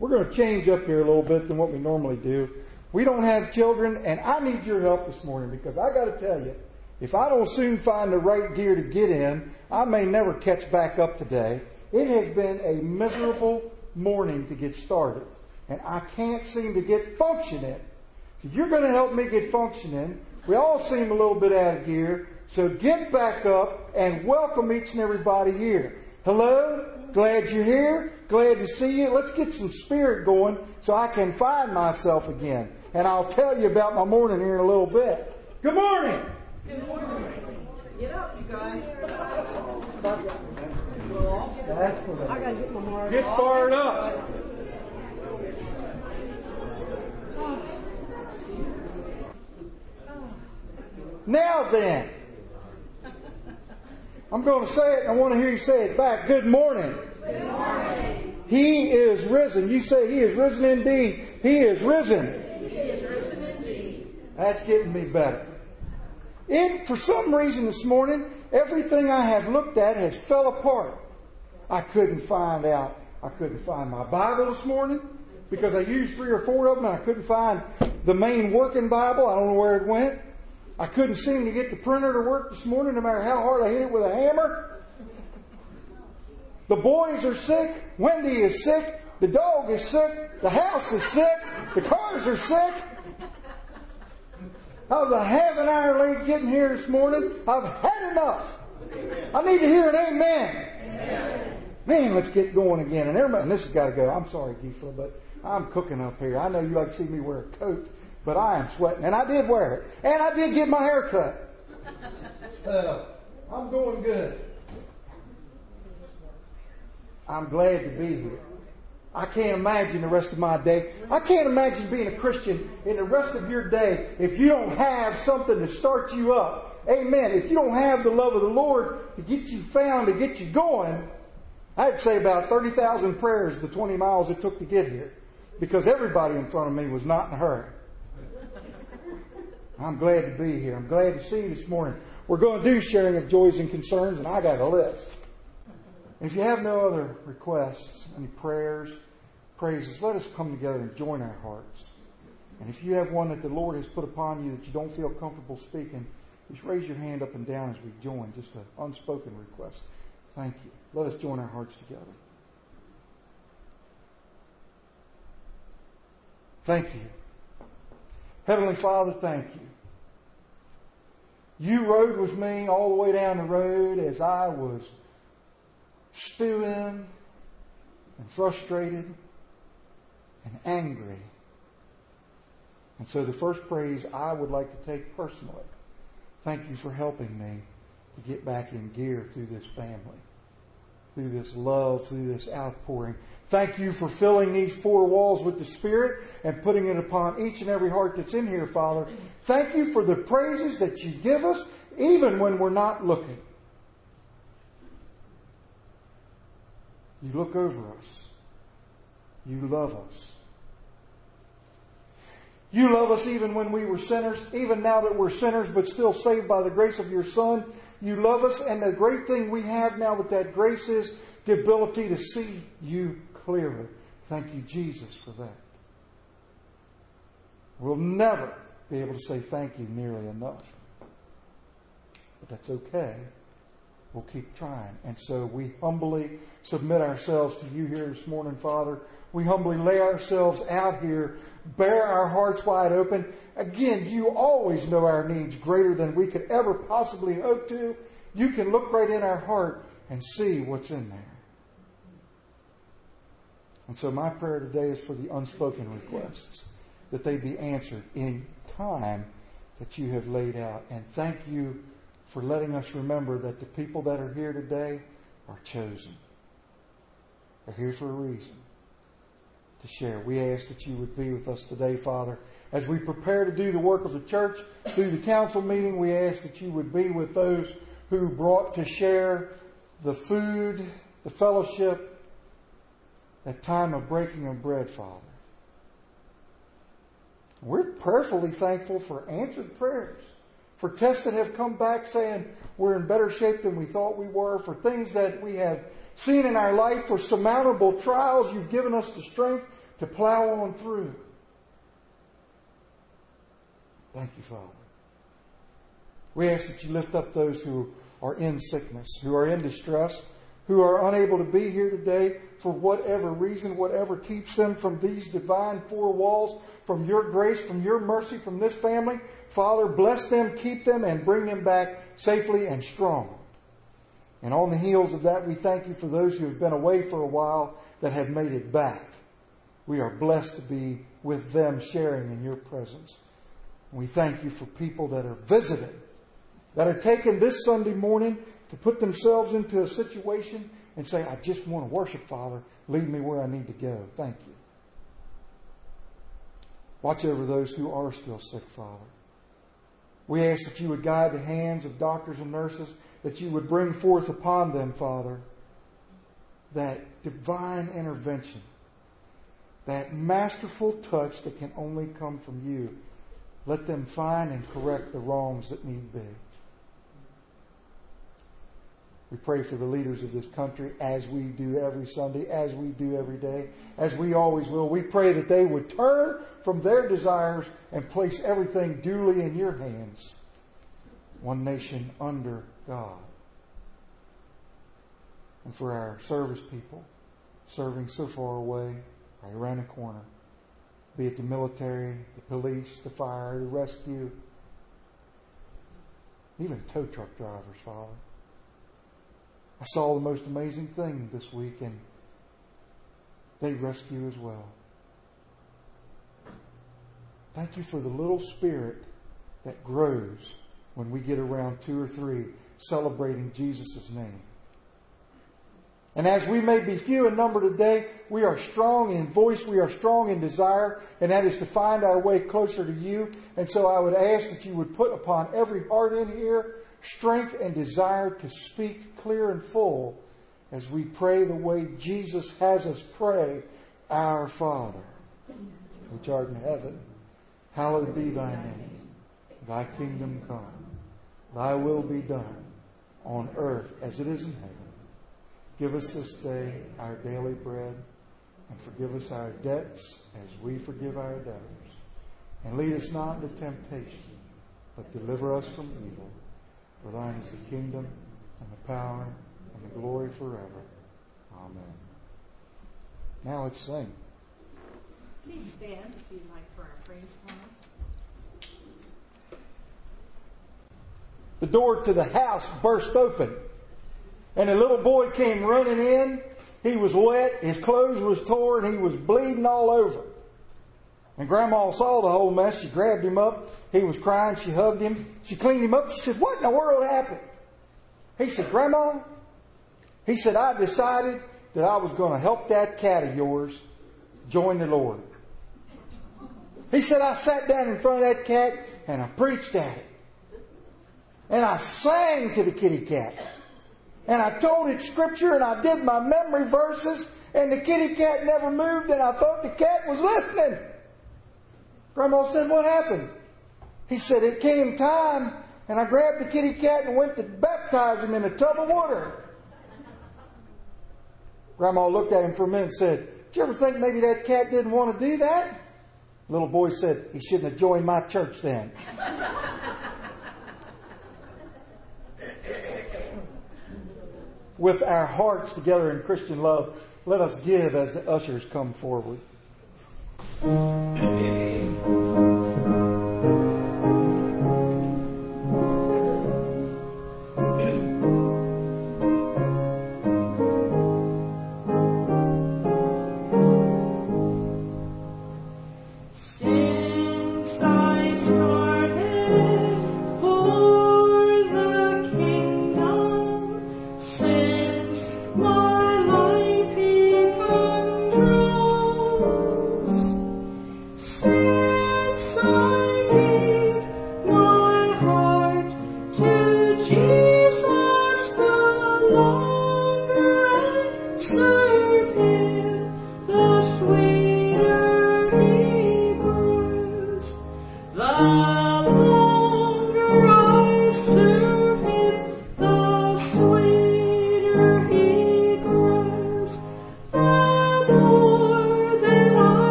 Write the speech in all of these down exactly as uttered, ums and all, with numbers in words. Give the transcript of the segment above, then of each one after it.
We're going to change up here a little bit than what we normally do. We don't have children, and I need your help this morning because I got to tell you, if I don't soon find the right gear to get in, I may never catch back up today. It has been a miserable morning to get started, and I can't seem to get functioning. So you're going to help me get functioning. We all seem a little bit out of gear, so get back up and welcome each and everybody here. Hello? Glad you're here. Glad to see you. Let's get some spirit going so I can find myself again. And I'll tell you about my morning here in a little bit. Good morning. Good morning. Get up, you guys. That's what I gotta get my mark. Get fired up. Now then, I'm going to say it and I want to hear you say it back. Good morning. Good morning. He is risen. You say He is risen indeed. He is risen. He is risen indeed. That's getting me better. It, for some reason this morning, everything I have looked at has fell apart. I couldn't find out. I couldn't find my Bible this morning because I used three or four of them and I couldn't find the main working Bible. I don't know where it went. I couldn't seem to get the printer to work this morning no matter how hard I hit it with a hammer. The boys are sick. Wendy is sick. The dog is sick. The house is sick. The cars are sick. I was a half an hour late getting here this morning. I've had enough. I need to hear an amen. Amen. Man, let's get going again. And everybody, and this has got to go. I'm sorry, Gisela, but I'm cooking up here. I know you like to see me wear a coat, but I am sweating. And I did wear it. And I did get my hair cut. So, I'm going good. I'm glad to be here. I can't imagine the rest of my day. I can't imagine being a Christian in the rest of your day if you don't have something to start you up. Amen. If you don't have the love of the Lord to get you found, to get you going, I'd say about thirty thousand prayers the twenty miles it took to get here. Because everybody in front of me was not in a hurry. I'm glad to be here. I'm glad to see you this morning. We're going to do sharing of joys and concerns, and I got a list. If you have no other requests, any prayers, praises, let us come together and join our hearts. And if you have one that the Lord has put upon you that you don't feel comfortable speaking, just raise your hand up and down as we join. Just an unspoken request. Thank you. Let us join our hearts together. Thank you. Heavenly Father, thank you. You rode with me all the way down the road as I was stewing and frustrated and angry. And so the first praise I would like to take personally, thank you for helping me to get back in gear through this family, through this love, through this outpouring. Thank you for filling these four walls with the Spirit and putting it upon each and every heart that's in here, Father. Thank you for the praises that you give us even when we're not looking. You look over us. You love us. You love us even when we were sinners, even now that we're sinners but still saved by the grace of your Son. You love us, and the great thing we have now with that grace is the ability to see you clearer. Thank you, Jesus, for that. We'll never be able to say thank you nearly enough. But that's okay. We'll keep trying. And so we humbly submit ourselves to you here this morning, Father. We humbly lay ourselves out here, bear our hearts wide open. Again, you always know our needs greater than we could ever possibly hope to. You can look right in our heart and see what's in there. And so my prayer today is for the unspoken requests, that they be answered in time that you have laid out. And thank you for letting us remember that the people that are here today are chosen. They're here for a reason, to share. We ask that you would be with us today, Father. As we prepare to do the work of the church through the council meeting, we ask that you would be with those who brought to share the food, the fellowship, that time of breaking of bread, Father. We're prayerfully thankful for answered prayers, for tests that have come back saying we're in better shape than we thought we were, for things that we have seen in our life for surmountable trials. You've given us the strength to plow on through. Thank you, Father. We ask that you lift up those who are in sickness, who are in distress, who are unable to be here today for whatever reason, whatever keeps them from these divine four walls, from your grace, from your mercy, from this family. Father, bless them, keep them, and bring them back safely and strong. And on the heels of that, we thank you for those who have been away for a while that have made it back. We are blessed to be with them sharing in your presence. And we thank you for people that are visiting, that are taking this Sunday morning to put themselves into a situation and say, I just want to worship, Father. Lead me where I need to go. Thank you. Watch over those who are still sick, Father. We ask that you would guide the hands of doctors and nurses, that you would bring forth upon them, Father, that divine intervention, that masterful touch that can only come from you. Let them find and correct the wrongs that need be. We pray for the leaders of this country, as we do every Sunday, as we do every day, as we always will. We pray that they would turn from their desires and place everything duly in your hands. One nation under God. And for our service people, serving so far away, right around the corner, be it the military, the police, the fire, the rescue, even tow truck drivers, Father. I saw the most amazing thing this week, and they rescue as well. Thank you for the little spirit that grows when we get around two or three celebrating Jesus' name. And as we may be few in number today, we are strong in voice, we are strong in desire, and that is to find our way closer to you. And so I would ask that you would put upon every heart in here strength and desire to speak clear and full as we pray the way Jesus has us pray. Our Father, which art in heaven, hallowed be thy name. Thy kingdom come. Thy will be done on earth as it is in heaven. Give us this day our daily bread, and forgive us our debts as we forgive our debtors. And lead us not into temptation, but deliver us from evil. For thine is the kingdom, and the power, and the glory forever. Amen. Now let's sing. Please stand if you'd like for our praise song. The door to the house burst open, and a little boy came running in. He was wet, his clothes was torn, he was bleeding all over. And Grandma saw the whole mess. She grabbed him up. He was crying. She hugged him. She cleaned him up. She said, what in the world happened? He said, Grandma, he said, I decided that I was going to help that cat of yours join the Lord. He said, I sat down in front of that cat and I preached at it. And I sang to the kitty cat. And I told it scripture and I did my memory verses, and the kitty cat never moved, and I thought the cat was listening. Grandma said, what happened? He said, it came time, and I grabbed the kitty cat and went to baptize him in a tub of water. Grandma looked at him for a minute and said, did you ever think maybe that cat didn't want to do that? The little boy said, he shouldn't have joined my church then. With our hearts together in Christian love, let us give as the ushers come forward. So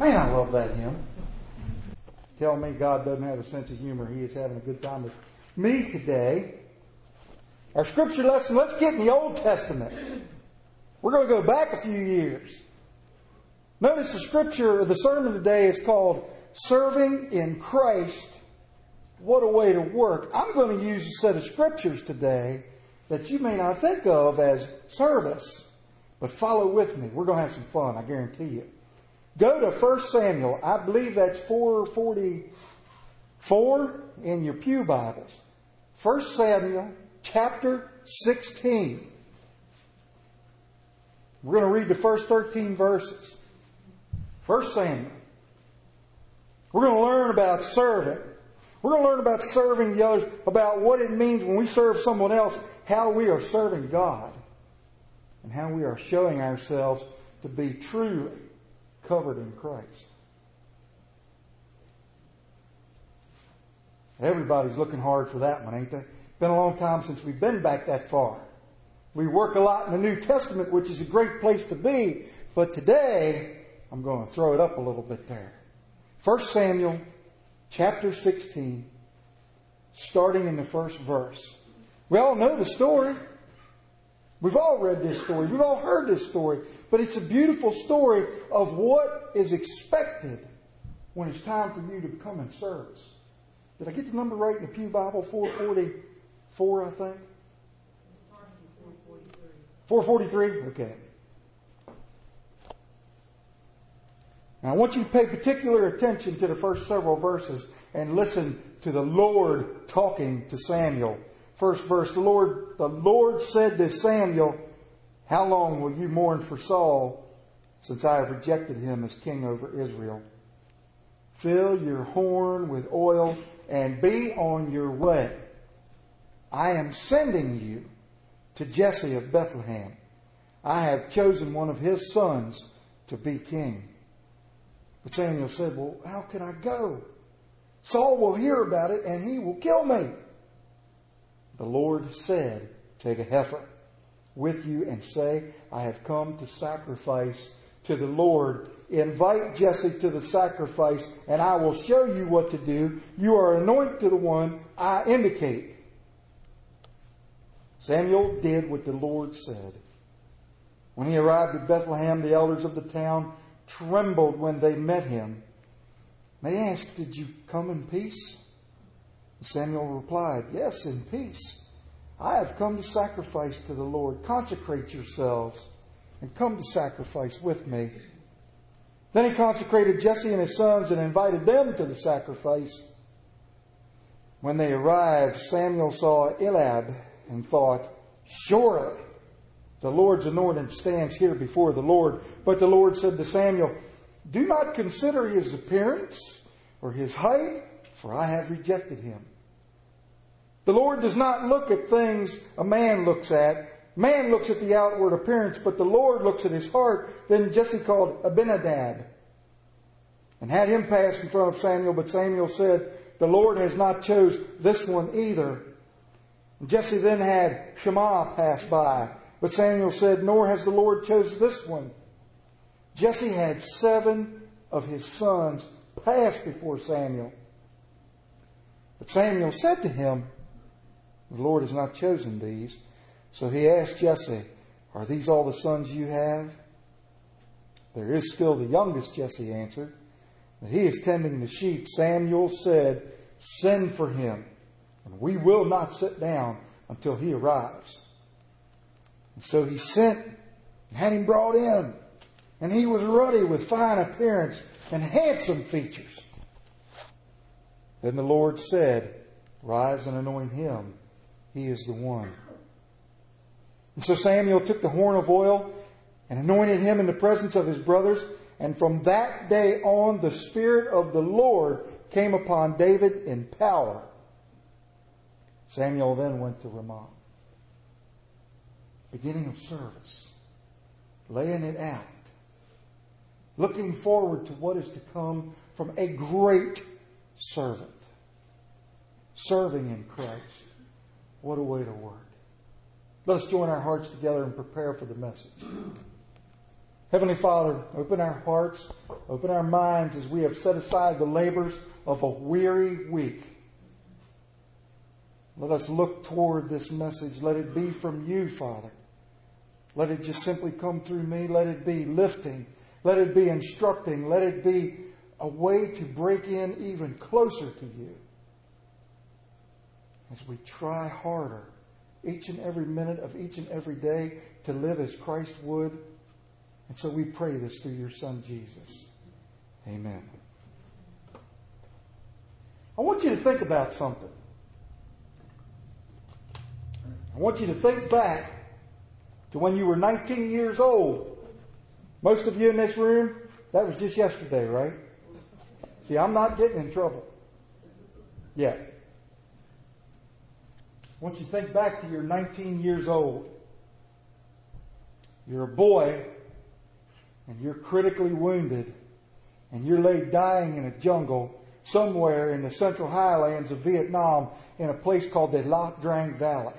Man, I love that hymn. Tell me God doesn't have a sense of humor. He is having a good time with me today. Our scripture lesson, let's get in the Old Testament. We're going to go back a few years. Notice the scripture, or the sermon today is called Serving in Christ. What a way to work. I'm going to use a set of scriptures today that you may not think of as service. But follow with me. We're going to have some fun, I guarantee you. Go to First Samuel. I believe that's four forty-four in your pew Bibles. First Samuel chapter sixteen. We're going to read the first thirteen verses. First Samuel. We're going to learn about serving. We're going to learn about serving the others, about what it means when we serve someone else, how we are serving God, and how we are showing ourselves to be truly covered in Christ. Everybody's looking hard for that one, ain't they? Been a long time since we've been back that far. We work a lot in the New Testament, which is a great place to be, but today I'm going to throw it up a little bit there. First Samuel chapter sixteen, starting in the first verse. We all know the story. We've all read this story. We've all heard this story. But it's a beautiful story of what is expected when it's time for you to come in service. Did I get the number right in the Pew Bible? four forty-four, I think? four forty-three? Okay. Now I want you to pay particular attention to the first several verses and listen to the Lord talking to Samuel. First verse, the Lord, the Lord said to Samuel, "How long will you mourn for Saul, since I have rejected him as king over Israel? Fill your horn with oil and be on your way. I am sending you to Jesse of Bethlehem. I have chosen one of his sons to be king." But Samuel said, "Well, how can I go? Saul will hear about it and he will kill me." The Lord said, "Take a heifer with you and say, 'I have come to sacrifice to the Lord.' Invite Jesse to the sacrifice and I will show you what to do. You are anointed to the one I indicate." Samuel did what the Lord said. When he arrived at Bethlehem, the elders of the town trembled when they met him. They asked, "Did you come in peace?" Samuel replied, "Yes, in peace. I have come to sacrifice to the Lord. Consecrate yourselves and come to sacrifice with me." Then he consecrated Jesse and his sons and invited them to the sacrifice. When they arrived, Samuel saw Eliab and thought, "Surely the Lord's anointed stands here before the Lord." But the Lord said to Samuel, "Do not consider his appearance or his height, for I have rejected him. The Lord does not look at things a man looks at. Man looks at the outward appearance, but the Lord looks at his heart." Then Jesse called Abinadab and had him pass in front of Samuel. But Samuel said, "The Lord has not chose this one either." And Jesse then had Shammah pass by. But Samuel said, "Nor has the Lord chosen this one." Jesse had seven of his sons pass before Samuel. But Samuel said to him, "The Lord has not chosen these." So he asked Jesse, "Are these all the sons you have?" "There is still the youngest," Jesse answered, "but he is tending the sheep." Samuel said, "Send for him, and we will not sit down until he arrives." And so he sent and had him brought in. And he was ruddy with fine appearance and handsome features. Then the Lord said, "Rise and anoint him. He is the one." And so Samuel took the horn of oil and anointed him in the presence of his brothers. And from that day on, the Spirit of the Lord came upon David in power. Samuel then went to Ramah. Beginning of service. Laying it out. Looking forward to what is to come from a great servant. Serving in Christ. What a way to work. Let us join our hearts together and prepare for the message. Heavenly Father, open our hearts, open our minds as we have set aside the labors of a weary week. Let us look toward this message. Let it be from you, Father. Let it just simply come through me. Let it be lifting. Let it be instructing. Let it be a way to break in even closer to you as we try harder each and every minute of each and every day to live as Christ would. And so we pray this through your Son, Jesus. Amen. I want you to think about something. I want you to think back to when you were nineteen years old. Most of you in this room, that was just yesterday, right? See, I'm not getting in trouble yet. I want you to think back to your nineteen years old. You're a boy, and you're critically wounded, and you're laid dying in a jungle somewhere in the central highlands of Vietnam in a place called the Lac Drang Valley.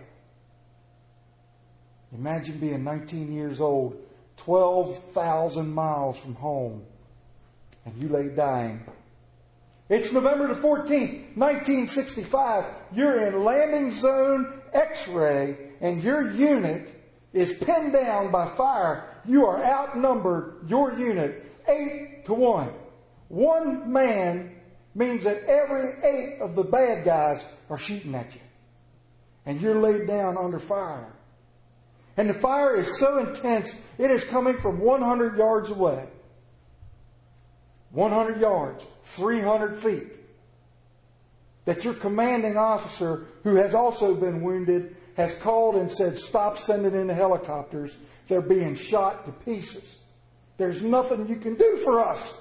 Imagine being nineteen years old, twelve thousand miles from home, and you lay dying. It's November the fourteenth, nineteen sixty-five. You're in landing zone X-ray, and your unit is pinned down by fire. You are outnumbered, your unit, eight to one. One man means that every eight of the bad guys are shooting at you. And you're laid down under fire. And the fire is so intense, it is coming from one hundred yards away. one hundred yards, three hundred feet. That your commanding officer, who has also been wounded, has called and said, stop sending in the helicopters. They're being shot to pieces. There's nothing you can do for us.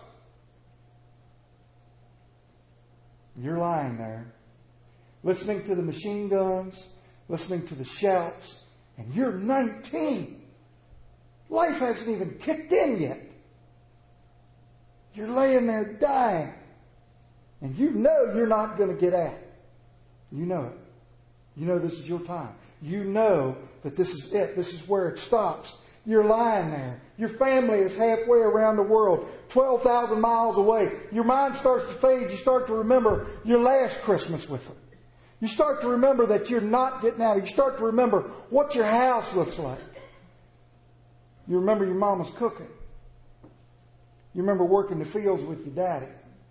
You're lying there, listening to the machine guns, listening to the shouts, and you're nineteen. Life hasn't even kicked in yet. You're laying there dying. And you know you're not going to get out. You know it. You know this is your time. You know that this is it. This is where it stops. You're lying there. Your family is halfway around the world, twelve thousand miles away. Your mind starts to fade. You start to remember your last Christmas with them. You start to remember that you're not getting out. You start to remember what your house looks like. You remember your mama's cooking. You remember working the fields with your daddy.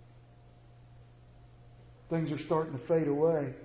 Things are starting to fade away.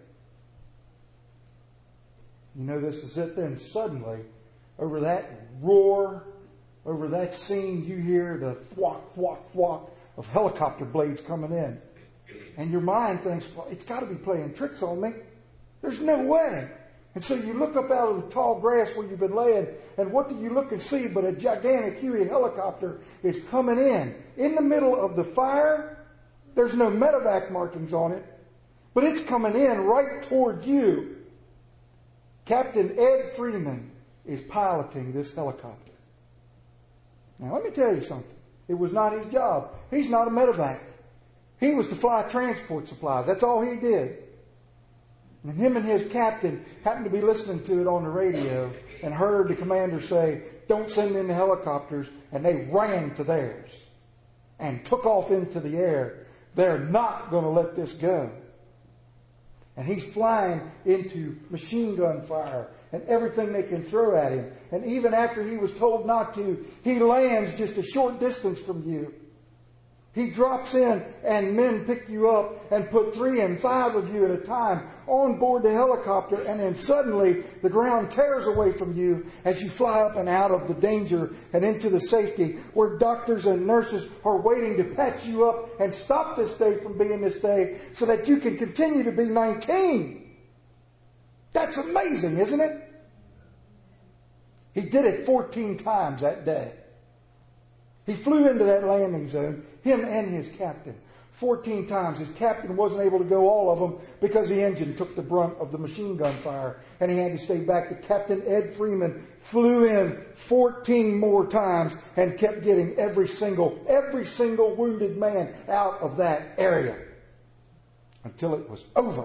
You know this is it. Then suddenly, over that roar, over that scene, you hear the thwack, thwack, thwack of helicopter blades coming in. And your mind thinks, well, it's got to be playing tricks on me. There's no way. And so you look up out of the tall grass where you've been laying, and what do you look and see but a gigantic Huey helicopter is coming in. In the middle of the fire, there's no medevac markings on it, but it's coming in right toward you. Captain Ed Freeman is piloting this helicopter. Now let me tell you something. It was not his job. He's not a medevac. He was to fly transport supplies. That's all he did. And him and his captain happened to be listening to it on the radio and heard the commander say, don't send in the helicopters, and they ran to theirs and took off into the air. They're not going to let this go. And he's flying into machine gun fire and everything they can throw at him. And even after he was told not to, he lands just a short distance from you. He drops in and men pick you up and put three and five of you at a time on board the helicopter, and then suddenly the ground tears away from you as you fly up and out of the danger and into the safety where doctors and nurses are waiting to patch you up and stop this day from being this day so that you can continue to be nineteen. That's amazing, isn't it? He did it fourteen times that day. He flew into that landing zone, him and his captain, fourteen times. His captain wasn't able to go all of them because the engine took the brunt of the machine gun fire, and he had to stay back. The Captain Ed Freeman flew in fourteen more times and kept getting every single, every single wounded man out of that area until it was over.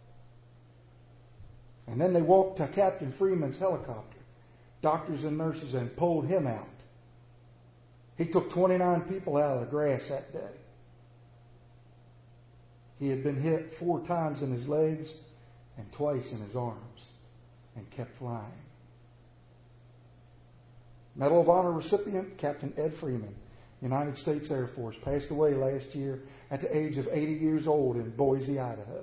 And then they walked to Captain Freeman's helicopter, doctors and nurses, and pulled him out. He took twenty-nine people out of the grass that day. He had been hit four times in his legs and twice in his arms and kept flying. Medal of Honor recipient, Captain Ed Freeman, United States Air Force, passed away last year at the age of eighty years old in Boise, Idaho.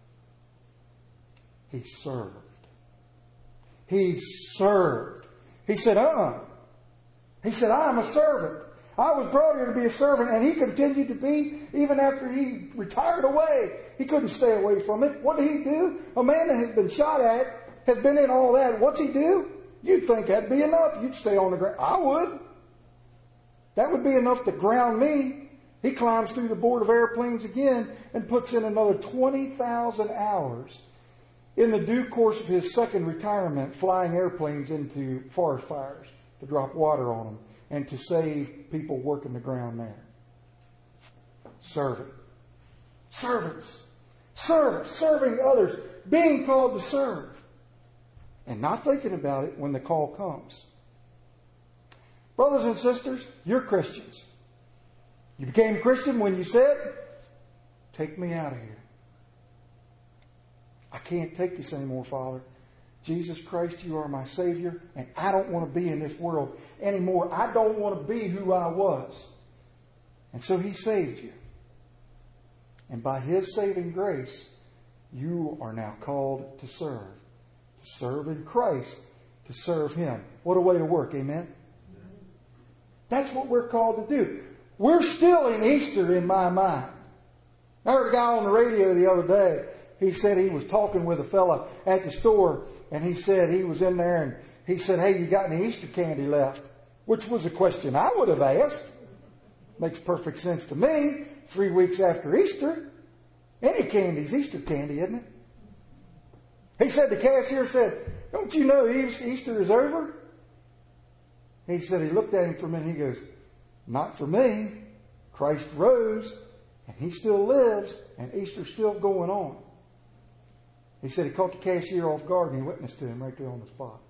He served. He served. He said, uh-uh. He said, I am a servant. I was brought here to be a servant, and he continued to be even after he retired away. He couldn't stay away from it. What did he do? A man that has been shot at, has been in all that. What's he do? You'd think that'd be enough. You'd stay on the ground. I would. That would be enough to ground me. He climbs through the board of airplanes again and puts in another twenty thousand hours in the due course of his second retirement, flying airplanes into forest fires to drop water on them and to save people working the ground there. Servant. Servants. Servants. Serving others. Being called to serve. And not thinking about it when the call comes. Brothers and sisters, you're Christians. You became a Christian when you said, take me out of here. I can't take this anymore, Father. Jesus Christ, you are my Savior, and I don't want to be in this world anymore. I don't want to be who I was. And so He saved you. And by His saving grace, you are now called to serve. To serve in Christ, to serve Him. What a way to work, amen? That's what we're called to do. We're still in Easter in my mind. I heard a guy on the radio the other day. He said he was talking with a fella at the store, and he said he was in there, and he said, hey, you got any Easter candy left? Which was a question I would have asked. Makes perfect sense to me. Three weeks after Easter. Any candy's Easter candy, isn't it? He said, the cashier said, don't you know Easter is over? He said, he looked at him for a minute, he goes, not for me. Christ rose, and He still lives, and Easter's still going on. He said he caught the cashier off guard, and he witnessed to him right there on the spot.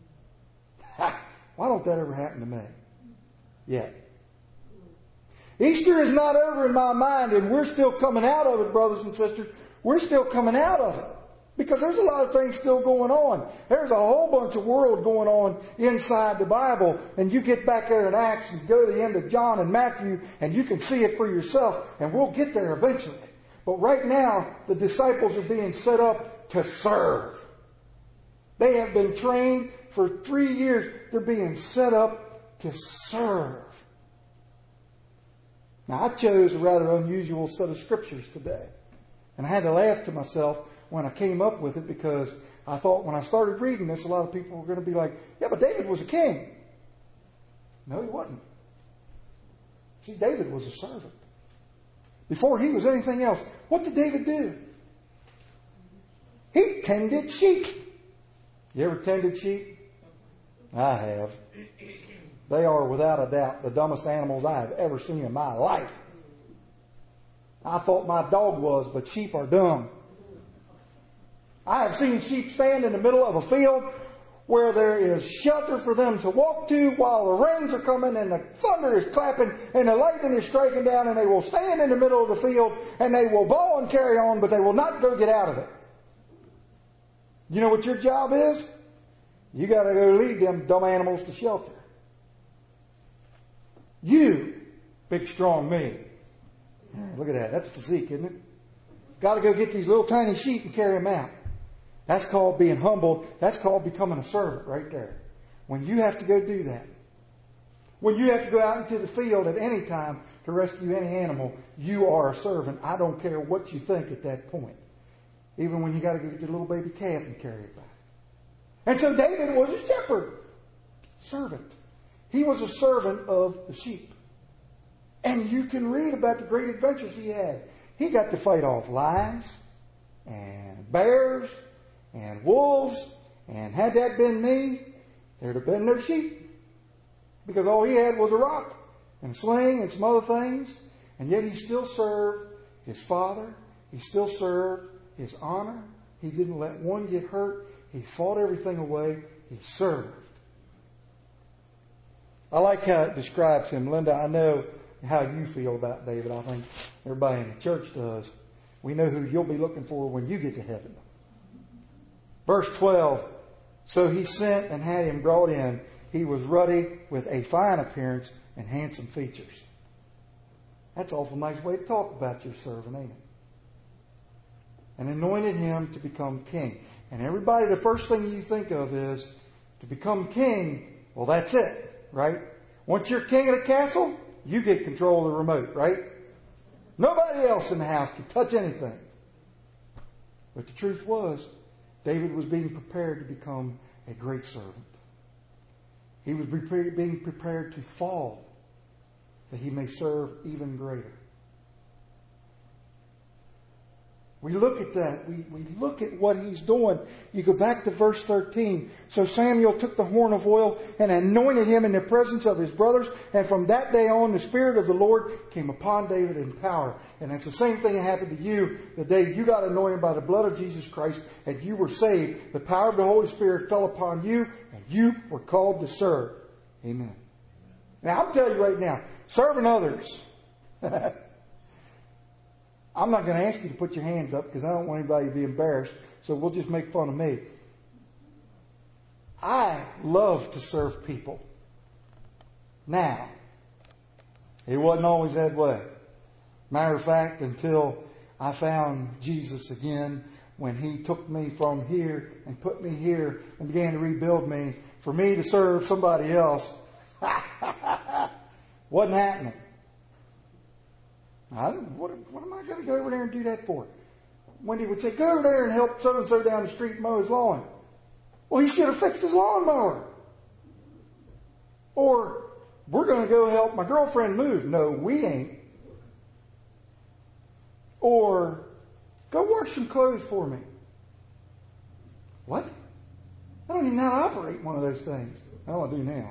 Why don't that ever happen to me? Yet. Easter is not over in my mind, and we're still coming out of it, brothers and sisters. We're still coming out of it. Because there's a lot of things still going on. There's a whole bunch of world going on inside the Bible. And you get back there in Acts and go to the end of John and Matthew, and you can see it for yourself. And we'll get there eventually. But right now, the disciples are being set up to serve. They have been trained for three years. They're being set up to serve. Now, I chose a rather unusual set of scriptures today. And I had to laugh to myself when I came up with it, because I thought when I started reading this, a lot of people were going to be like, yeah, but David was a king. No, he wasn't. See, David was a servant. Before he was anything else, what did David do? He tended sheep. You ever tended sheep? I have. They are without a doubt the dumbest animals I have ever seen in my life. I thought my dog was, but sheep are dumb. I have seen sheep stand in the middle of a field where there is shelter for them to walk to while the rains are coming and the thunder is clapping and the lightning is striking down, and they will stand in the middle of the field and they will bawl and carry on, but they will not go get out of it. You know what your job is? You got to go lead them dumb animals to shelter. You, big strong me. Look at that. That's physique, isn't it? Got to go get these little tiny sheep and carry them out. That's called being humbled. That's called becoming a servant right there. When you have to go do that. When you have to go out into the field at any time to rescue any animal, you are a servant. I don't care what you think at that point. Even when you got to go get your little baby calf and carry it back. And so David was a shepherd. Servant. He was a servant of the sheep. And you can read about the great adventures he had. He got to fight off lions and bears and wolves. And had that been me, there'd have been no sheep. Because all he had was a rock and a sling and some other things. And yet he still served his father. He still served his honor. He didn't let one get hurt. He fought everything away. He served. I like how it describes him. Linda, I know how you feel about David. I think everybody in the church does. We know who you'll be looking for when you get to heaven. Verse twelve, so he sent and had him brought in. He was ruddy with a fine appearance and handsome features. That's an awful nice way to talk about your servant, ain't it? And anointed him to become king. And everybody, the first thing you think of is to become king. Well, that's it, right? Once you're king of the castle, you get control of the remote, right? Nobody else in the house can touch anything. But the truth was, David was being prepared to become a great servant. He was being prepared to fall, that he may serve even greater. We look at that. We, we look at what he's doing. You go back to verse thirteen. So Samuel took the horn of oil and anointed him in the presence of his brothers. And from that day on, the Spirit of the Lord came upon David in power. And that's the same thing that happened to you the day you got anointed by the blood of Jesus Christ and you were saved. The power of the Holy Spirit fell upon you and you were called to serve. Amen. Now, I'll tell you right now, serving others... I'm not going to ask you to put your hands up because I don't want anybody to be embarrassed. So we'll just make fun of me. I love to serve people. Now, it wasn't always that way. Matter of fact, until I found Jesus again, when he took me from here and put me here and began to rebuild me, for me to serve somebody else, wasn't happening. I don't, what, what am I going to go over there and do that for? Wendy would say, go over there and help so-and-so down the street mow his lawn. Well, he should have fixed his lawnmower. Or, we're going to go help my girlfriend move. No, we ain't. Or, go wash some clothes for me. What? I don't even know how to operate one of those things. Oh, I do now.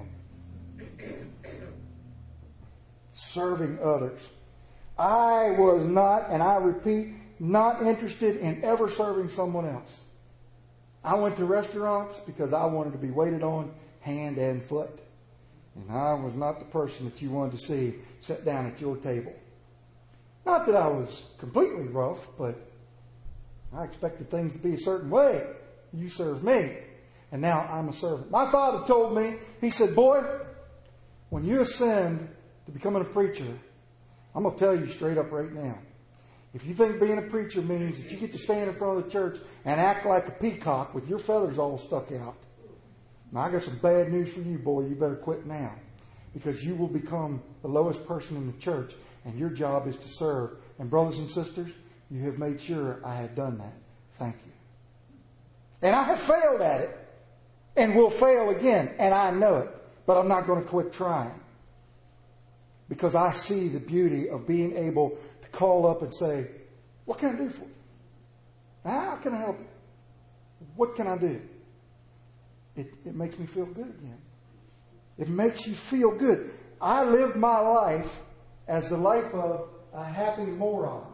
Serving others. I was not, and I repeat, not interested in ever serving someone else. I went to restaurants because I wanted to be waited on hand and foot. And I was not the person that you wanted to see sit down at your table. Not that I was completely rough, but I expected things to be a certain way. You serve me, and now I'm a servant. My father told me, he said, boy, when you ascend to becoming a preacher, I'm going to tell you straight up right now. If you think being a preacher means that you get to stand in front of the church and act like a peacock with your feathers all stuck out, now I got some bad news for you, boy. You better quit now. Because you will become the lowest person in the church and your job is to serve. And brothers and sisters, you have made sure I have done that. Thank you. And I have failed at it and will fail again. And I know it. But I'm not going to quit trying. Because I see the beauty of being able to call up and say, what can I do for you? How can I help you? What can I do? It, it makes me feel good again. It makes you feel good. I lived my life as the life of a happy moron.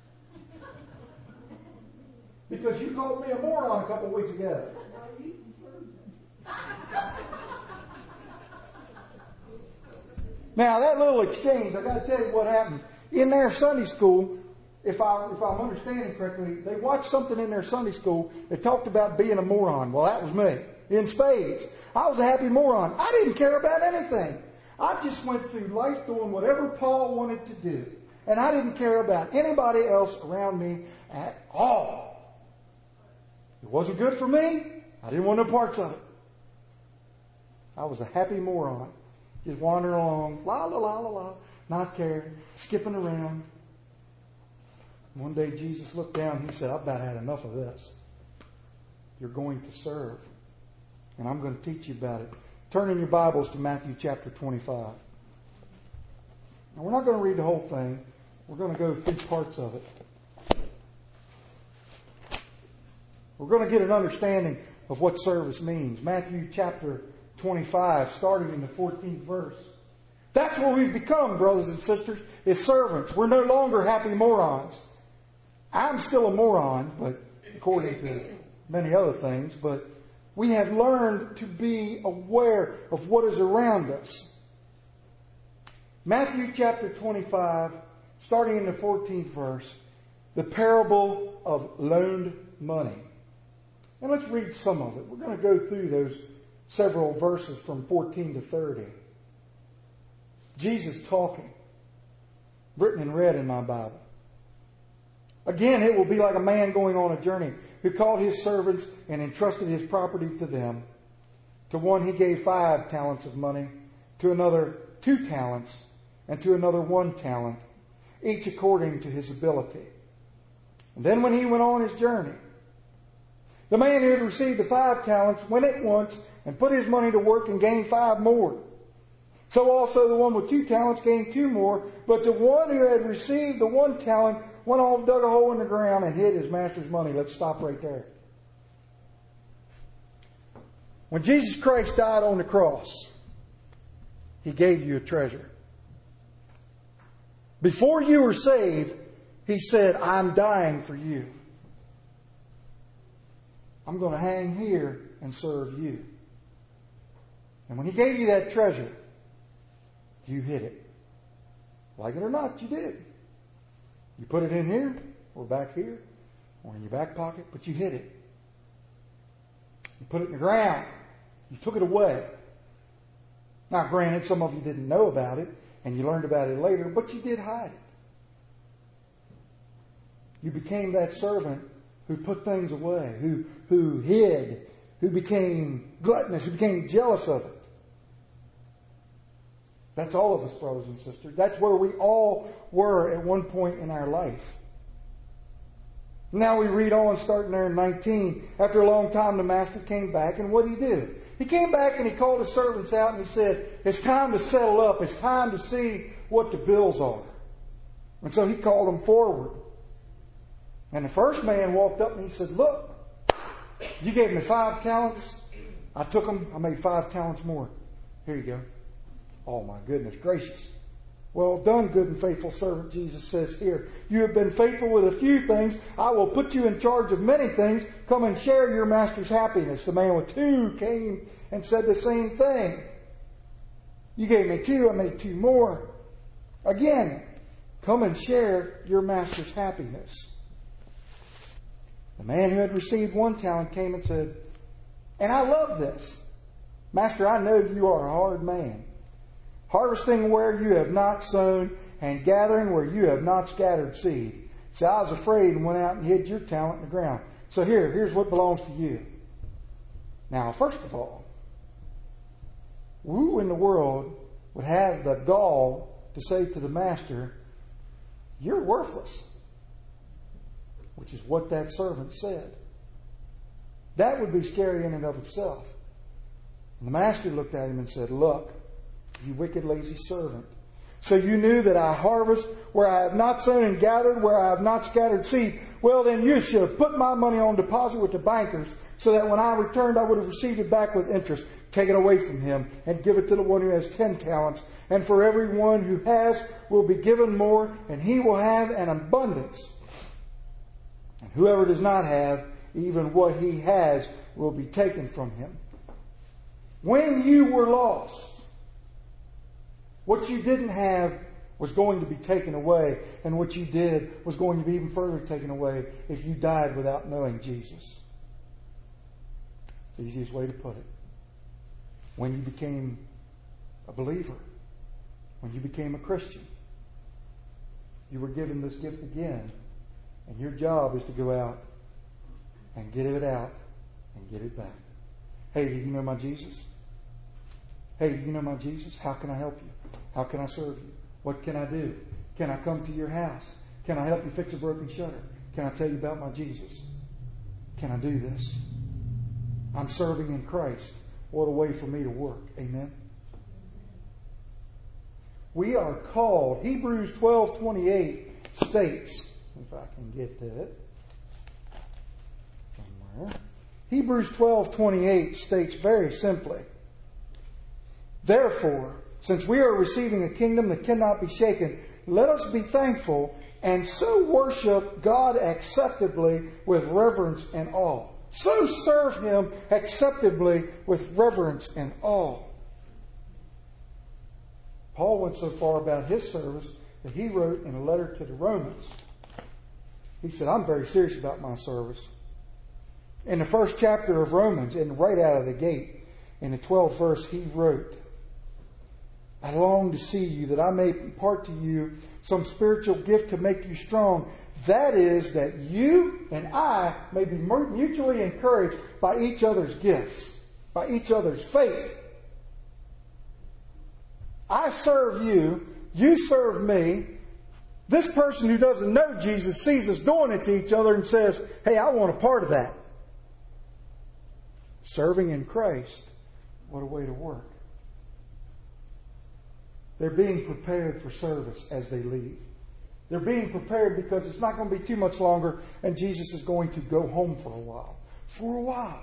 Because you called me a moron a couple of weeks ago. Now, that little exchange, I got to tell you what happened. In their Sunday school, if, I, if I'm understanding correctly, they watched something in their Sunday school that talked about being a moron. Well, that was me. In spades. I was a happy moron. I didn't care about anything. I just went through life doing whatever Paul wanted to do. And I didn't care about anybody else around me at all. It wasn't good for me. I didn't want no parts of it. I was a happy moron. Just wandering along, la la la la la, not caring, skipping around. One day Jesus looked down and he said, I've about had enough of this. You're going to serve. And I'm going to teach you about it. Turn in your Bibles to Matthew chapter twenty-five. Now we're not going to read the whole thing. We're going to go through parts of it. We're going to get an understanding of what service means. Matthew chapter twenty-five, starting in the fourteenth verse. That's what we've become, brothers and sisters, is servants. We're no longer happy morons. I'm still a moron, but according to many other things, but we have learned to be aware of what is around us. Matthew chapter twenty-five, starting in the fourteenth verse, the parable of loaned money. And let's read some of it. We're going to go through those several verses from fourteen to thirty. Jesus talking, written in red in my Bible. Again, it will be like a man going on a journey who called his servants and entrusted his property to them. To one he gave five talents of money, to another two talents, and to another one talent, each according to his ability. And then when he went on his journey, the man who had received the five talents went at once and put his money to work and gained five more. So also the one with two talents gained two more. But the one who had received the one talent went off, dug a hole in the ground, and hid his master's money. Let's stop right there. When Jesus Christ died on the cross, He gave you a treasure. Before you were saved, He said, I'm dying for you. I'm going to hang here and serve you. And when He gave you that treasure, you hid it. Like it or not, you did. You put it in here, or back here, or in your back pocket, but you hid it. You put it in the ground. You took it away. Now, granted, some of you didn't know about it, and you learned about it later, but you did hide it. You became that servant who put things away, who, who hid, who became gluttonous, who became jealous of it. That's all of us, brothers and sisters. That's where we all were at one point in our life. Now we read on, starting there in nineteen. After a long time, the master came back, and what did he do? He came back and he called his servants out and he said, it's time to settle up. It's time to see what the bills are. And so he called them forward. And the first man walked up and he said, look, you gave me five talents. I took them. I made five talents more. Here you go. Oh, my goodness gracious. Well done, good and faithful servant, Jesus says here. You have been faithful with a few things. I will put you in charge of many things. Come and share your master's happiness. The man with two came and said the same thing. You gave me two, I made two more. Again, come and share your master's happiness. The man who had received one talent came and said, and I love this. Master, I know you are a hard man, harvesting where you have not sown and gathering where you have not scattered seed. So I was afraid and went out and hid your talent in the ground. So here, here's what belongs to you. Now, first of all, who in the world would have the gall to say to the master, you're worthless? Which is what that servant said. That would be scary in and of itself. And the master looked at him and said, look, you wicked, lazy servant. So you knew that I harvest where I have not sown and gathered where I have not scattered seed. Well, then you should have put my money on deposit with the bankers so that when I returned, I would have received it back with interest. Take it away from him and give it to the one who has ten talents. And for every one who has will be given more, and he will have an abundance. And whoever does not have, even what he has will be taken from him. When you were lost, what you didn't have was going to be taken away, and what you did was going to be even further taken away if you died without knowing Jesus. It's the easiest way to put it. When you became a believer, when you became a Christian, you were given this gift again, and your job is to go out and get it out and get it back. Hey, do you know my Jesus? Hey, do you know my Jesus? How can I help you? How can I serve you? What can I do? Can I come to your house? Can I help you fix a broken shutter? Can I tell you about my Jesus? Can I do this? I'm serving in Christ. What a way for me to work. Amen. We are called, Hebrews twelve twenty-eight states, if I can get to it somewhere. Hebrews twelve twenty-eight states very simply, therefore, since we are receiving a kingdom that cannot be shaken, let us be thankful and so worship God acceptably with reverence and awe. So serve Him acceptably with reverence and awe. Paul went so far about his service that he wrote in a letter to the Romans. He said, I'm very serious about my service. In the first chapter of Romans, and right out of the gate, in the twelfth verse, he wrote, I long to see you, that I may impart to you some spiritual gift to make you strong. That is, that you and I may be mutually encouraged by each other's gifts, by each other's faith. I serve you, you serve me. This person who doesn't know Jesus sees us doing it to each other and says, hey, I want a part of that. Serving in Christ, what a way to work. They're being prepared for service as they leave. They're being prepared because it's not going to be too much longer and Jesus is going to go home for a while. For a while.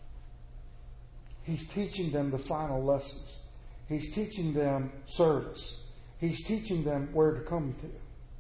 He's teaching them the final lessons. He's teaching them service. He's teaching them where to come to.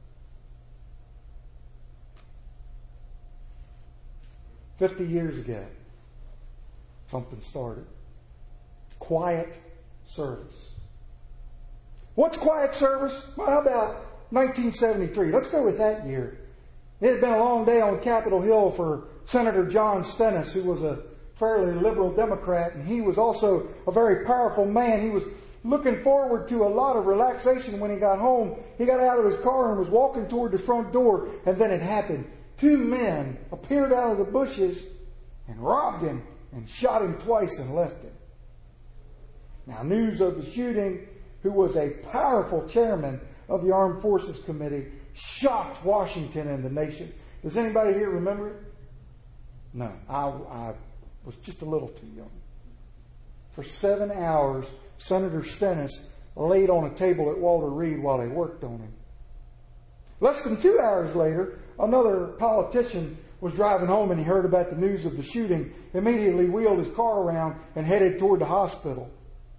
Fifty years ago, something started. Quiet service. What's quiet service? Well, how about nineteen seventy-three? Let's go with that year. It had been a long day on Capitol Hill for Senator John Stennis, who was a fairly liberal Democrat, and he was also a very powerful man. He was looking forward to a lot of relaxation when he got home. He got out of his car and was walking toward the front door, and then it happened. Two men appeared out of the bushes and robbed him and shot him twice and left him. Now, news of the shooting, who was a powerful chairman of the Armed Forces Committee, shocked Washington and the nation. Does anybody here remember it? No, I, I was just a little too young. For seven hours, Senator Stennis laid on a table at Walter Reed while they worked on him. Less than two hours later, another politician was driving home and he heard about the news of the shooting, immediately wheeled his car around and headed toward the hospital.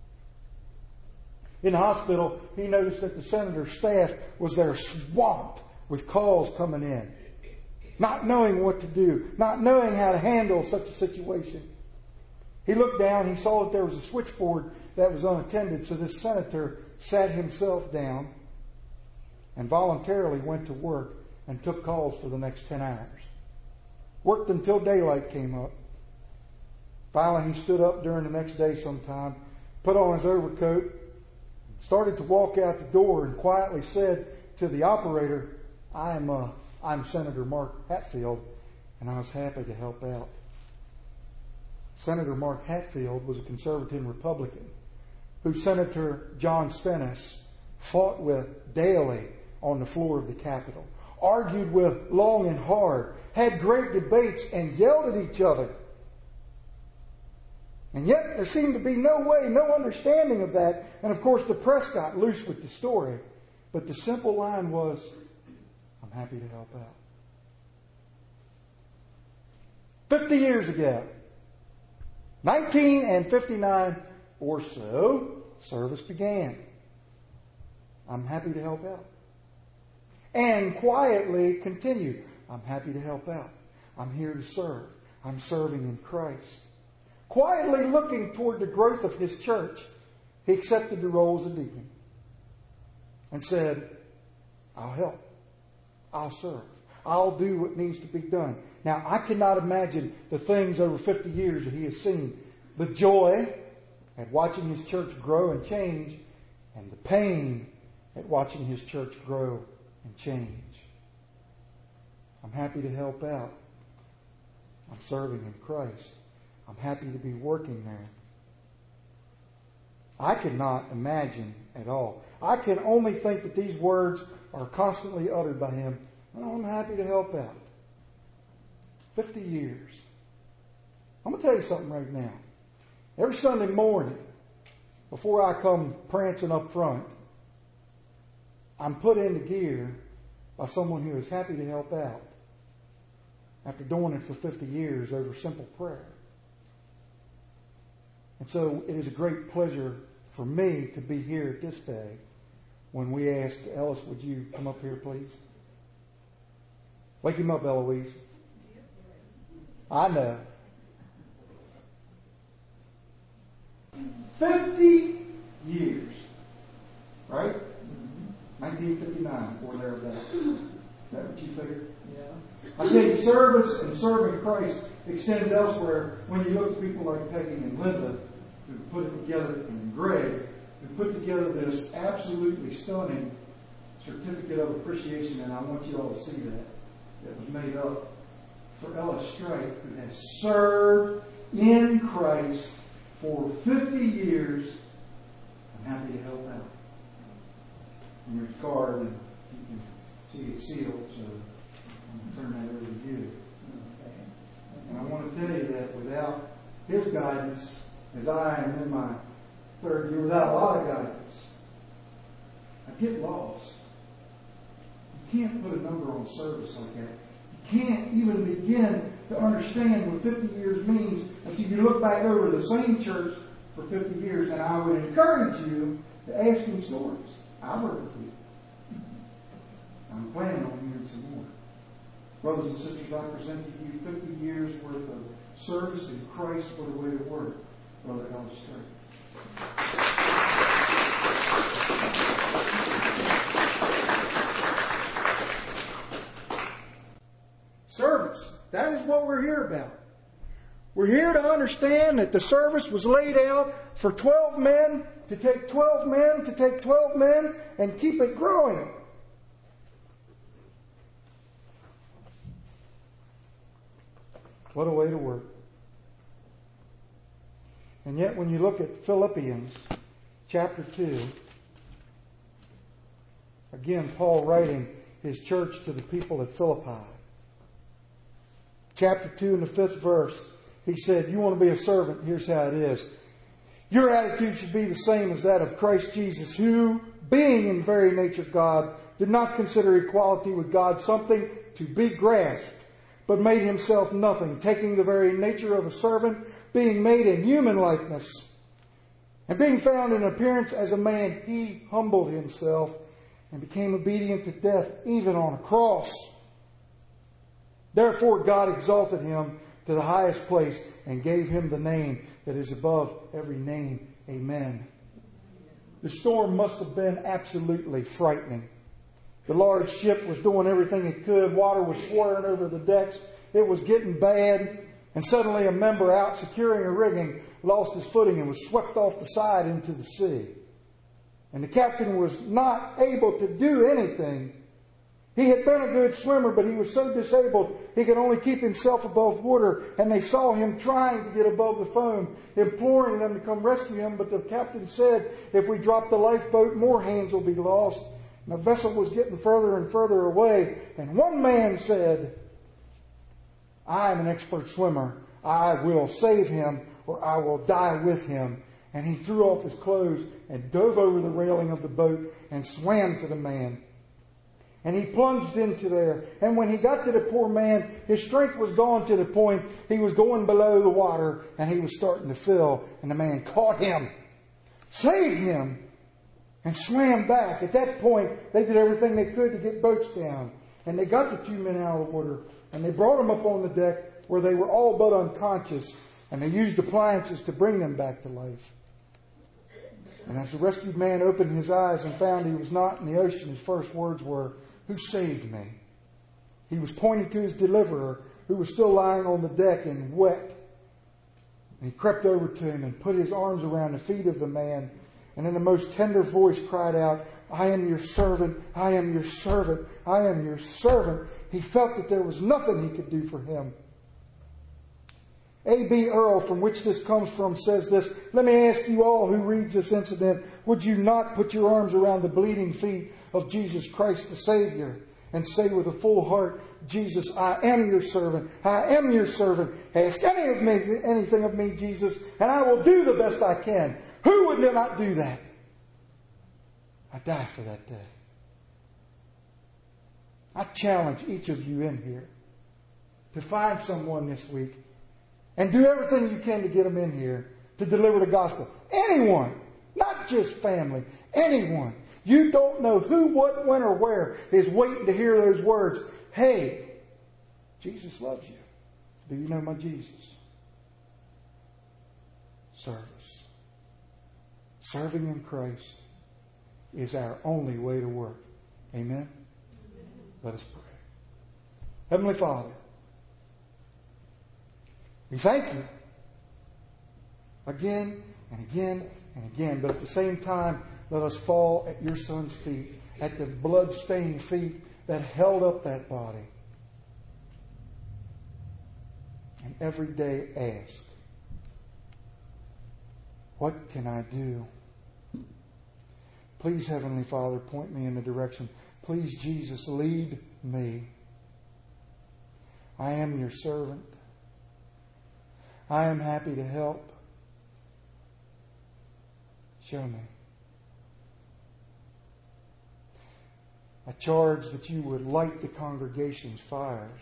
In the hospital, he noticed that the senator's staff was there swamped with calls coming in. Not knowing what to do, not knowing how to handle such a situation. He looked down, he saw that there was a switchboard that was unattended, so this senator sat himself down and voluntarily went to work and took calls for the next ten hours. Worked until daylight came up. Finally, he stood up during the next day sometime, put on his overcoat, started to walk out the door and quietly said to the operator, I'm, uh, I'm Senator Mark Hatfield, and I was happy to help out. Senator Mark Hatfield was a conservative Republican who Senator John Stennis fought with daily on the floor of the Capitol, argued with long and hard, had great debates, and yelled at each other. And yet there seemed to be no way, no understanding of that. And of course the press got loose with the story. But the simple line was, I'm happy to help out. Fifty years ago, nineteen fifty-nine or so, service began. I'm happy to help out. And quietly continued. I'm happy to help out. I'm here to serve. I'm serving in Christ. Quietly looking toward the growth of his church, he accepted the role as a deacon and said, I'll help. I'll serve. I'll do what needs to be done. Now, I cannot imagine the things over fifty years that he has seen. The joy at watching his church grow and change, and the pain at watching his church grow and change. I'm happy to help out. I'm serving in Christ. I'm happy to be working there. I cannot imagine at all. I can only think that these words are constantly uttered by him. Oh, I'm happy to help out. Fifty years. I'm going to tell you something right now. Every Sunday morning, before I come prancing up front, I'm put into gear by someone who is happy to help out after doing it for fifty years over simple prayer. And so it is a great pleasure for me to be here this day when we ask Ellis, would you come up here, please? Wake him up, Eloise. I know. Fifty years. Right? nineteen fifty-nine, or thereabouts. Is that what you figured? Yeah. I think service and serving Christ extends elsewhere when you look at people like Peggy and Linda, who put it together, and Greg, who put together this absolutely stunning certificate of appreciation, and I want you all to see that. It was made up for Ella Strike, who has served in Christ for fifty years. I'm happy to help out. And there's a card, and you can see it's sealed, so I'm going to turn that over to you. And I want to tell you that without his guidance, as I am in my third year, without a lot of guidance, I get lost. You can't put a number on service like that. You can't even begin to understand what fifty years means until you look back over the same church for fifty years. And I would encourage you to ask me stories. I've heard of you. I'm planning on hearing some more. Brothers and sisters, I present to you fifty years worth of service in Christ for the way of work. Brother Ellis Straight. Service. That is what we're here about. We're here to understand that the service was laid out for twelve men, to take twelve men, to take twelve men, and keep it growing. What a way to work. And yet when you look at Philippians chapter two, again, Paul writing his church to the people at Philippi. Chapter two and the fifth verse, he said, you want to be a servant, here's how it is. Your attitude should be the same as that of Christ Jesus, who, being in very nature God, did not consider equality with God something to be grasped, but made himself nothing, taking the very nature of a servant, being made in human likeness. And being found in appearance as a man, he humbled himself and became obedient to death, even on a cross. Therefore God exalted him to the highest place and gave him the name that is above every name. Amen. The storm must have been absolutely frightening. The large ship was doing everything it could. Water was swirling over the decks. It was getting bad. And suddenly a member out securing a rigging lost his footing and was swept off the side into the sea. And the captain was not able to do anything. He had been a good swimmer, but he was so disabled he could only keep himself above water. And they saw him trying to get above the foam, imploring them to come rescue him. But the captain said, if we drop the lifeboat, more hands will be lost. And the vessel was getting further and further away. And one man said, I am an expert swimmer. I will save him, or I will die with him. And he threw off his clothes and dove over the railing of the boat and swam to the man. And he plunged into there. And when he got to the poor man, his strength was gone to the point he was going below the water and he was starting to fill. And the man caught him, saved him, and swam back. At that point, they did everything they could to get boats down. And they got the two men out of the water. And they brought them up on the deck where they were all but unconscious. And they used appliances to bring them back to life. And as the rescued man opened his eyes and found he was not in the ocean, his first words were, who saved me? He was pointing to his deliverer, who was still lying on the deck and wet. And he crept over to him and put his arms around the feet of the man. And in the most tender voice cried out, I am your servant, I am your servant, I am your servant. He felt that there was nothing he could do for him. A B Earl, from which this comes from, says this, let me ask you all who reads this incident, would you not put your arms around the bleeding feet of Jesus Christ the Savior and say with a full heart, Jesus, I am your servant, I am your servant. Ask any of me, anything of me, Jesus, and I will do the best I can. Who would not do that? I die for that day. I challenge each of you in here to find someone this week and do everything you can to get them in here to deliver the gospel. Anyone, not just family, anyone. You don't know who, what, when, or where is waiting to hear those words. Hey, Jesus loves you. Do you know my Jesus? Service. Serving in Christ. is our only way to work. Amen? Let us pray. Heavenly Father, we thank you again and again and again, but at the same time, let us fall at your Son's feet, at the blood-stained feet that held up that body. And every day ask, what can I do? Please, Heavenly Father, point me in the direction. Please, Jesus, lead me. I am your servant. I am happy to help. Show me. I charge that you would light the congregation's fires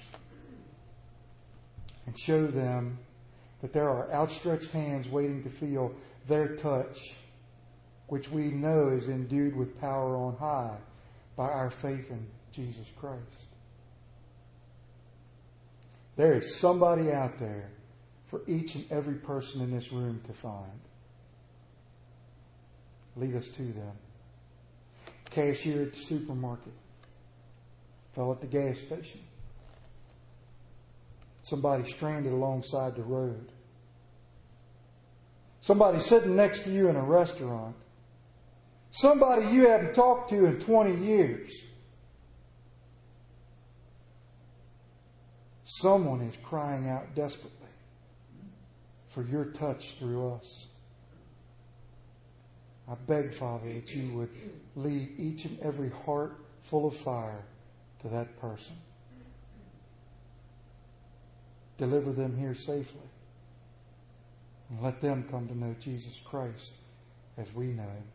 and show them that there are outstretched hands waiting to feel their touch, which we know is endued with power on high by our faith in Jesus Christ. There is somebody out there for each and every person in this room to find. Lead us to them. Cashier at the supermarket. Fell at the gas station. Somebody stranded alongside the road. Somebody sitting next to you in a restaurant. Somebody you haven't talked to in twenty years. Someone is crying out desperately for your touch through us. I beg, Father, that you would lead each and every heart full of fire to that person. Deliver them here safely. And let them come to know Jesus Christ as we know Him.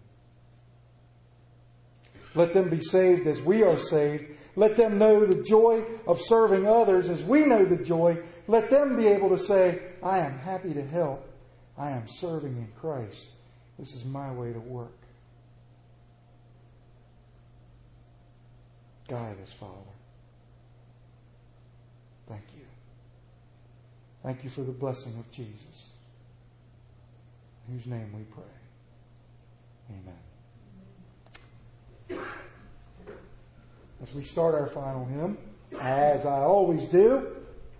Let them be saved as we are saved. Let them know the joy of serving others as we know the joy. Let them be able to say, I am happy to help. I am serving in Christ. This is my way to work. Guide us, Father. Thank you. Thank you for the blessing of Jesus, in whose name we pray. Amen. As we start our final hymn, as I always do,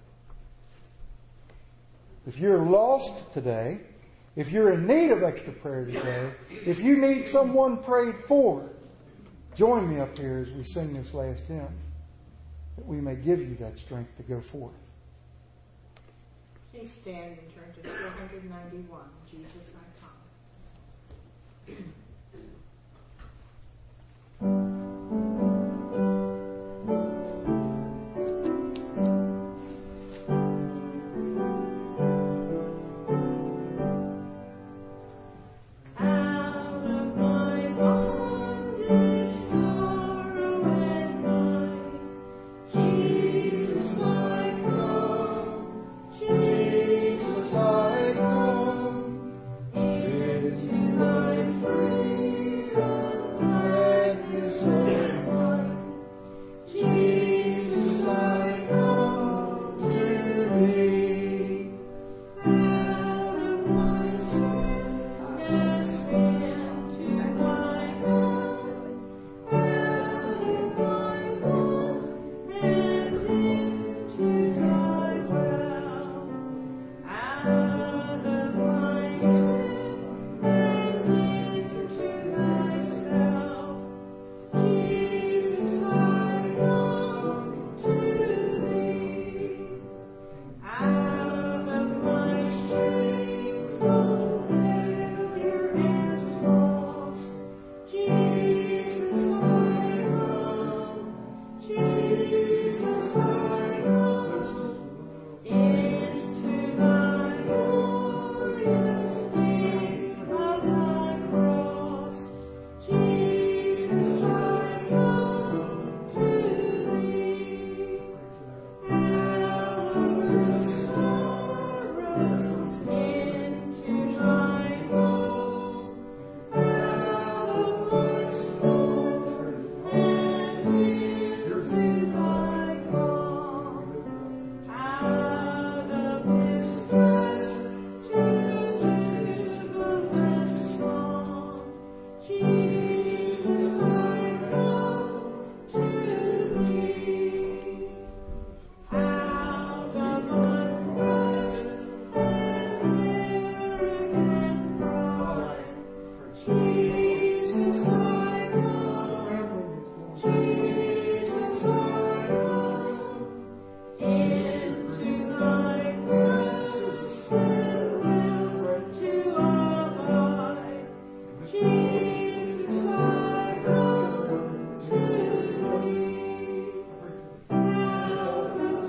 if you're lost today, if you're in need of extra prayer today, if you need someone prayed for, join me up here as we sing this last hymn, that we may give you that strength to go forth. Please stand and turn to four ninety-one, Jesus, I Come. Free.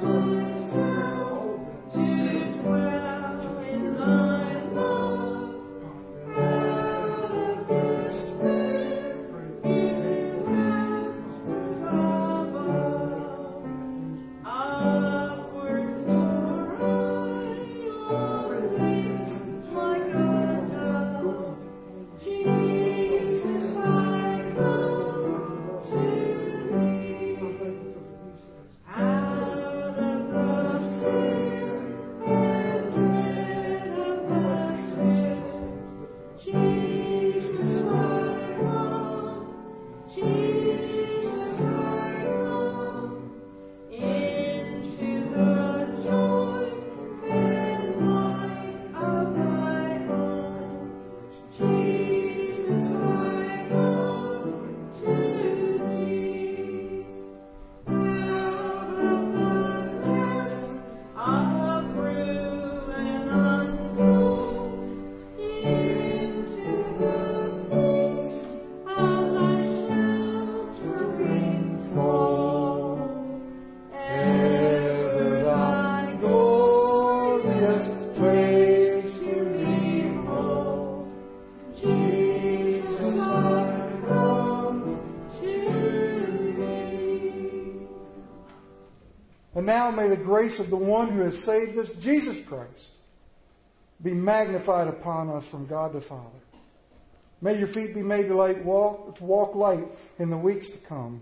And now may the grace of the one who has saved us, Jesus Christ, be magnified upon us from God the Father. May your feet be made to light walk, to walk light in the weeks to come.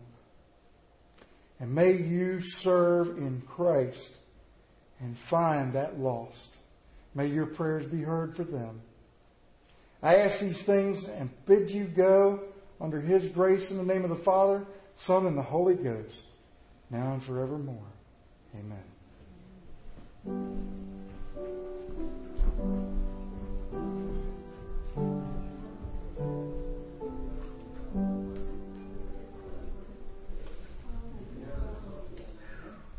And may you serve in Christ and find that lost. May your prayers be heard for them. I ask these things and bid you go under His grace in the name of the Father, Son, and the Holy Ghost, now and forevermore. Amen.